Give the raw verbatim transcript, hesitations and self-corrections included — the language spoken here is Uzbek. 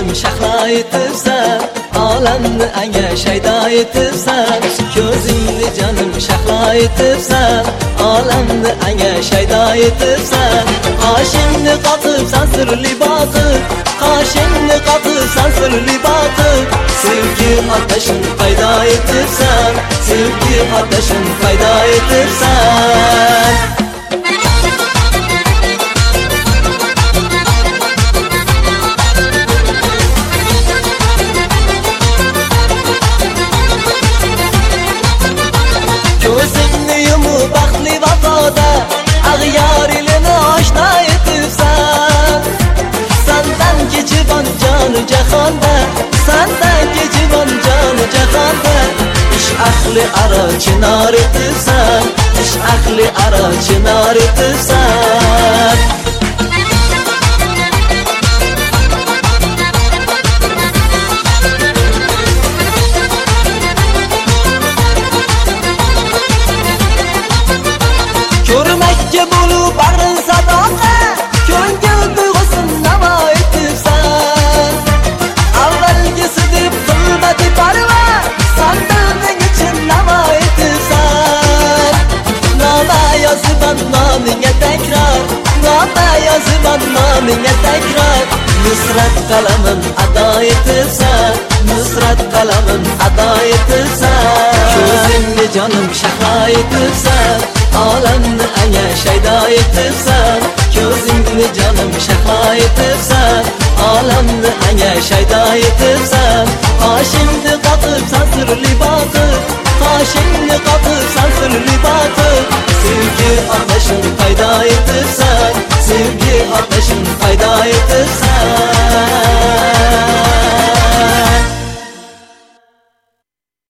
shahlo etibsan, olamni anga shaydo etibsan. Ko'zingni jonim shahlo etibsan, olamni anga shaydo etibsan. Qoshingni qotibsan sirli boqib, qoshingni qotibsan sirli boqib. Sevgi otashin paydo etibsan, sevgi otashin paydo etibsan. Ko'zingni yumib baxtli vafoda, ag'yor ilini oshna etibsan. Sandan kechibon jonu jahonda, sandan kechibon jonu jahonda. Ish ahli aro chinor etibsan, ish ahli aro chinor etibsan. Ko'rmakka bo'lib bag'rin sadoqa, ko'ngil tuyg'usin namo etibsan. Avvalgisi deb qilmadi parva, sandaning uchun namo etibsan. Noma yoziban nomingga takror, noma yoziban nomingga takror. Nusrat qalamin ado etibsan, nusrat qalamin ado etibsan. Ko'zingni jonim shahlo etibsan, olamni anga shaydo etibsan. Ko'zingni jonim shahlo etibsan, olamni anga shaydo etibsan. Qoshingni qotibsan sirli boqib, qoshingni qotibsan sirli boqib. Sevgi otashin paydo etibsan.